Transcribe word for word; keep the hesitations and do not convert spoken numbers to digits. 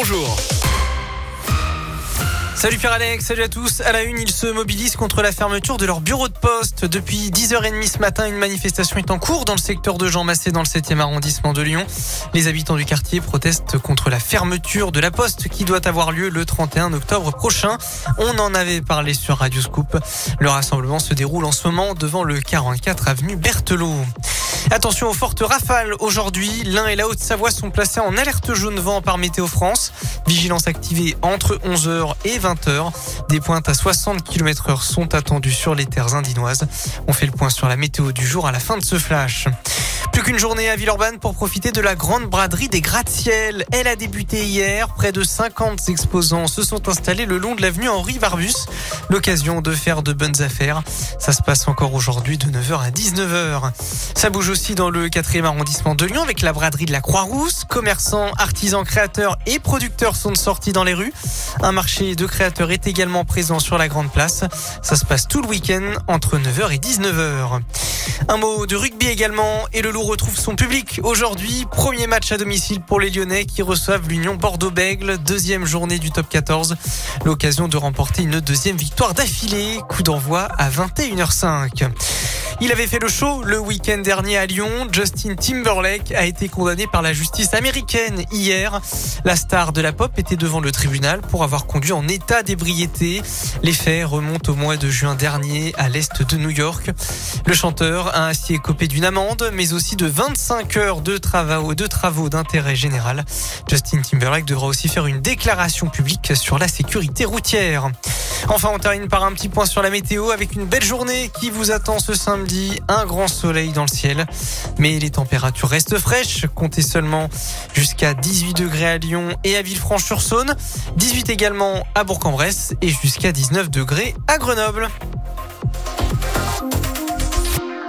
bonjour. Salut Pierre-Alex, salut à tous. À la une, ils se mobilisent contre la fermeture de leur bureau de poste. Depuis dix heures trente ce matin, une manifestation est en cours dans le secteur de Jean Massé, dans le septième arrondissement de Lyon. Les habitants du quartier protestent contre la fermeture de la poste qui doit avoir lieu le trente et un octobre prochain. On en avait parlé sur Radio Scoop. Le rassemblement se déroule en ce moment devant le quarante-quatre avenue Berthelot. Attention aux fortes rafales aujourd'hui. L'Ain et la Haute-Savoie sont placés en alerte jaune vent par Météo France. Vigilance activée entre onze heures et vingt heures. Des pointes à soixante kilomètres heure sont attendues sur les terres indinoises. On fait le point sur la météo du jour à la fin de ce flash. Plus qu'une journée à Villeurbanne pour profiter de la grande braderie des gratte-ciel. Elle a débuté hier. Près de cinquante exposants se sont installés le long de l'avenue Henri Barbus. L'occasion de faire de bonnes affaires. Ça se passe encore aujourd'hui de neuf heures à dix-neuf heures. Ça bouge aussi dans le quatrième arrondissement de Lyon avec la braderie de la Croix-Rousse. Commerçants, artisans, créateurs et producteurs sont sortis dans les rues. Un marché de créateurs est également présent sur la Grande Place. Ça se passe tout le week-end entre neuf heures et dix-neuf heures. Un mot de rugby également et le Loup retrouve son public aujourd'hui. Premier match à domicile pour les Lyonnais qui reçoivent l'Union Bordeaux-Bègles. Deuxième journée du top quatorze. L'occasion de remporter une deuxième victoire d'affilée. Coup d'envoi à vingt et une heures cinq. Il avait fait le show le week-end dernier à Lyon. Justin Timberlake a été condamné par la justice américaine hier. La star de la pop était devant le tribunal pour avoir conduit en état d'ébriété. Les faits remontent au mois de juin dernier à l'est de New York. Le chanteur a ainsi écopé d'une amende, mais aussi de vingt-cinq heures de travaux, de travaux d'intérêt général. Justin Timberlake devra aussi faire une déclaration publique sur la sécurité routière. Enfin, on termine par un petit point sur la météo avec une belle journée qui vous attend ce samedi. Un grand soleil dans le ciel. Mais les températures restent fraîches. Comptez seulement jusqu'à dix-huit degrés à Lyon et à Villefranche-sur-Saône. dix-huit également à Bourg-en-Bresse et jusqu'à dix-neuf degrés à Grenoble.